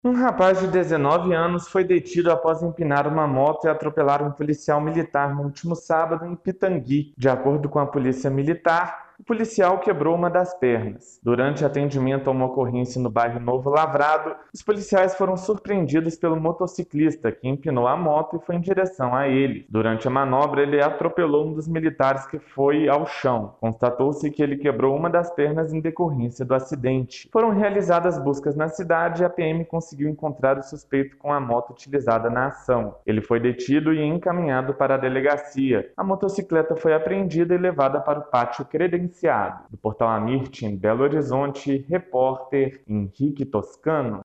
Um rapaz de 19 anos foi detido após empinar uma moto e atropelar um policial militar no último sábado em Pitangui. De acordo com a polícia militar, o policial quebrou uma das pernas. Durante atendimento a uma ocorrência no bairro Novo Lavrado, os policiais foram surpreendidos pelo motociclista que empinou a moto e foi em direção a ele. Durante a manobra, ele atropelou um dos militares que foi ao chão. Constatou-se que ele quebrou uma das pernas em decorrência do acidente. Foram realizadas buscas na cidade e a PM conseguiu encontrar o suspeito com a moto utilizada na ação. Ele foi detido e encaminhado para a delegacia. A motocicleta foi apreendida e levada para o pátio credenciado. Do Portal Amirte, em Belo Horizonte, repórter Henrique Toscano.